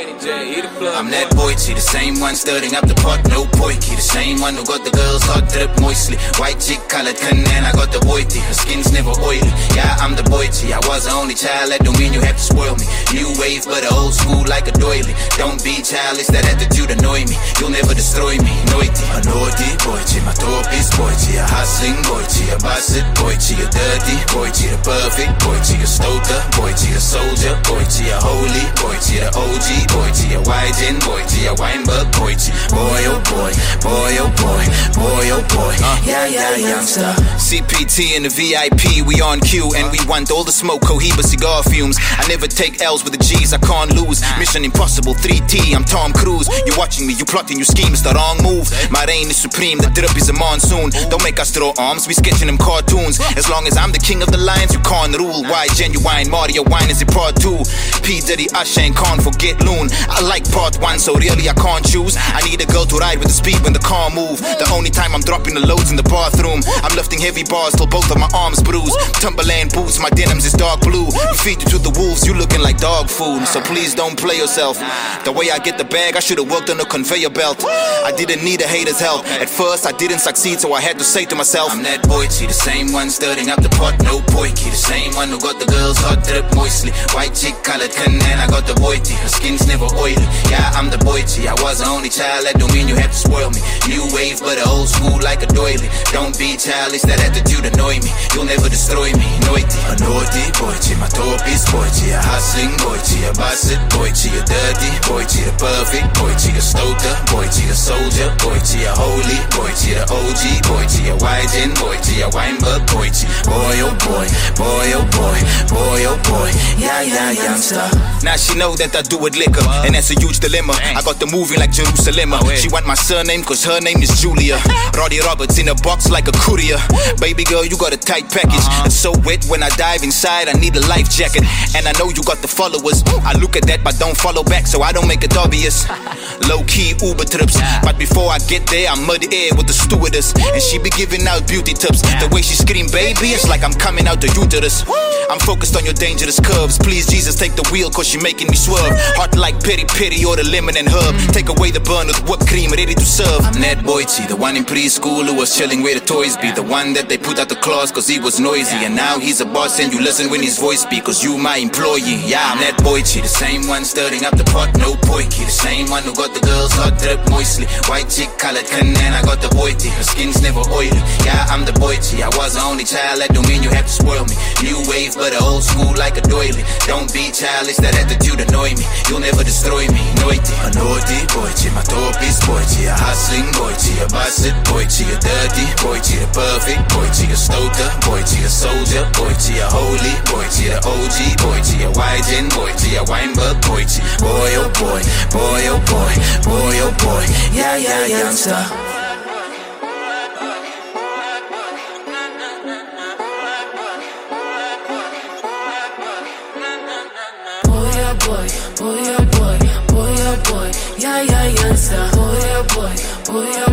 I'm that boy, the same one stirring up the pot, no poiky. The same one who got the girls hot drip moistly. White chick colored and I got the boy her skin's never oily. Yeah, I'm the boy I was the only child, that don't mean you have to spoil me. New wave, but old school like a doily. Don't be childish, that attitude annoy me. You'll never destroy me, noity. A naughty boy, my top is boy, a hustling boy, a bastard boy, a dirty boy, the perfect boy, a stoker boy, a soldier boy, a holy boy, the OG boy, a YGen boy, a Weinberg boy, boy oh boy, boy oh boy, boy oh boy, yeah, youngster. CPT and the VIP, we on cue, and we want all the smoke, Cohiba cigar fumes. I never take L's with the G's, I can't lose. Mission Impossible 3T, I'm Tom Cruise. You watching me, you plotting, you scheme, it's the wrong move. My reign is supreme, the drip is a monsoon. Don't make us throw arms, we sketching them cartoons. As long as I'm the king of the lions, you can't rule. Why genuine, Mario Wine is it part 2. P. Diddy, Usher, and can't forget Loon. I like part 1, so really I can't choose. I need a girl to ride with the speed when the car move. The only time I'm dropping the loads in the bathroom. I'm lifting heavy bars till both of my arms bruise. Timberland boots, my denims is dark blue. We feed you to the wolves, you looking like dog food. So please don't play yourself. The way I get the bag, I should've worked on a conveyor belt. I didn't need a hater's help. At first I didn't succeed, so I had to say to myself, I'm that boy, the same one stirring up the pot, no poiky. The same one who got the girls hot drip moistly. White chick colored and I got the boy her skin's never oily. Yeah, I'm the boy I was the only child, that don't mean you have to spoil me. New wave, but old school like a doily. Don't be childish, that attitude annoy me. You'll never destroy me, noity. A naughty boy, my top is boy, a hustling boy, a bastard boy, a dirty boy, a perfect boy, a stoker boy, a soldier boy, a holy boy, the OG boy, a YGen boy, a Weinberg boy, boy oh boy, boy oh boy, boy oh boy, yeah, youngster. Now she know that I do it liquor, and that's a huge dilemma. I got the moving like Jerusalem. She want my surname cause her name is Julia. Roddy Roberts in a box like a courier. Baby girl, you got a tight package. It's so wet when I dive inside, I need a life jacket. And I know you got the followers. I look at that but don't follow back, so I don't make it obvious. Low-key Uber trips, but before I get there I'm muddy air with the stewardess. And she be giving out beauty tips. The way she scream baby, it's like I'm coming out the uterus. I'm focused on your dangerous curves. Please Jesus, take the wheel cause she making me swerve. Hot like peri peri or the lemon and herb. Take away the burn with whipped cream, ready to serve. I'm that boy the one in preschool who was chilling where the toys be. The one that they put out the claws cause he was noisy. And now he's a boss and you listen when his voice speak cause you my employee. Yeah, I'm that boy the same one stirring up the pot, no poiky. The same one who got the girls hot drip moistly. White chick colored and I got the boy her skin's never oily. Yeah, I'm the boy I was the only child, that don't mean you have to spoil me. New wave, but old school like a doily. Don't be childish, that attitude annoy me. You'll never destroy me, noity. A naughty boy, my top is boy, a hustling boy, a bastard boy, a dirty boy, a perfect boy, a stoker boy, a soldier boy, a holy boy, the OG boy, a YGen boy, a Weinberg boy, boy oh boy, boy oh boy, boy oh boy, yeah, youngster. Boy, oh boy, boy, oh boy, yeah, youngster. Boy, oh boy, boy, oh